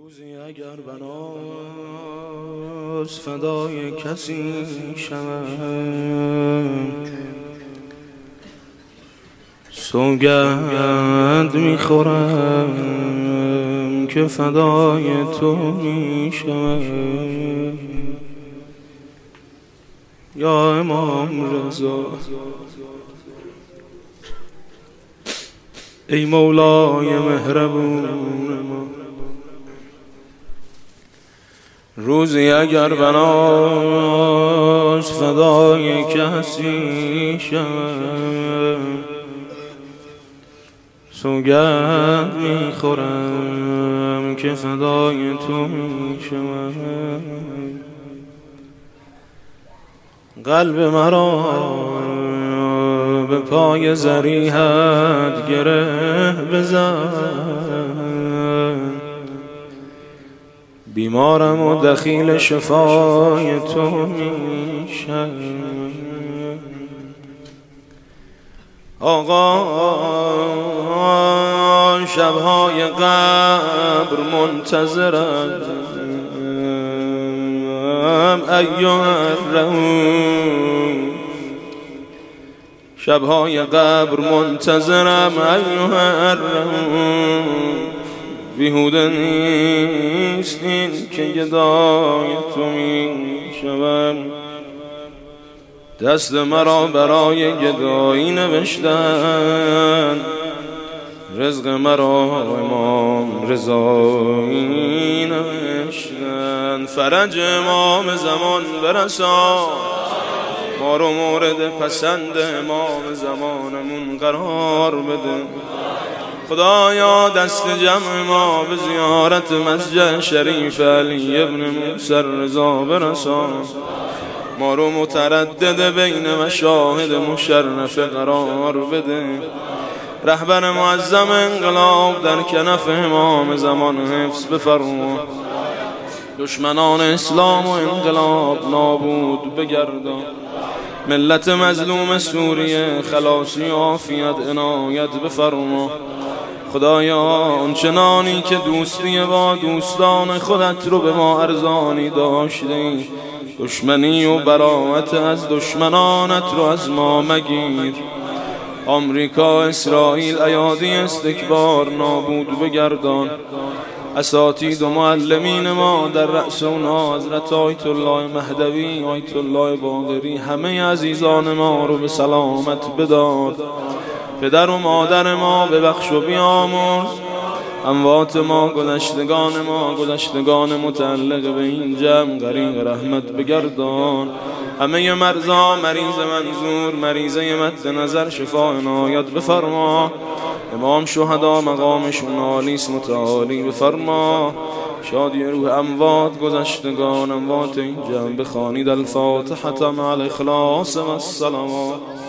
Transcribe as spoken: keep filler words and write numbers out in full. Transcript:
روزی اگر بناز فدای کسی شوم، سوگند میخورم که فدای تو میشوم. یا امام رضا، ای مولای مهربون ما، روزی اگر بناز فدای کسی شوم، سوگند میخورم که فدای تو میشوم. قلب مرا به پای ضریحت گره بزن، بیمارم و دخیل شفای تو میشم. آقا شبهای قبر منتظرم، ایها الرحوم، شبهای قبر منتظرم ایها الرحوم. بیهوده نیست این که گدای تو میشوم. دست مرا برای گدایی نوشتن، رزق مرا امام رضایی نوشتن. فرج امام زمان برسان، ما رو مورد پسند امام زمانمون قرار بده. خدایا دست جمع ما به زیارت مسجد شریف علی ابن موسی رضا برسان. ما رو متردد بین مشاهد مشرف قرار بده. رهبر معظم انقلاب در کنف امام زمان حفظ بفرما. دشمنان اسلام و انقلاب نابود بگردان. ملت مظلوم سوریه خلاصی و عافیت عنایت بفرما. خدایا آنچنانی که دوستی با دوستان خودت رو به ما ارزانی داشتی، دشمنی و براءت از دشمنانت رو از ما مگیر. آمریکا، اسرائیل، ایادی استکبار نابود بگردان. اساتید و معلمین ما در رأس اونا حضرت آیت الله مهدوی، آیت الله باقری، همه عزیزان ما رو به سلامت بدار. پدر و مادر ما ببخش و بیامرز. اموات ما، گذشتگان ما، گذشتگان متعلق به این جمع غریق رحمت بگردان. همه مرضا، مریض منظور، مریضه مد نظر شفا عنایت بفرما. امام شهدا مقامشون عالیست متعالی بفرما. شادی روح اموات، گذشتگان اموات این جمع بخوانید الفاتحة مع الاخلاص و السلامات.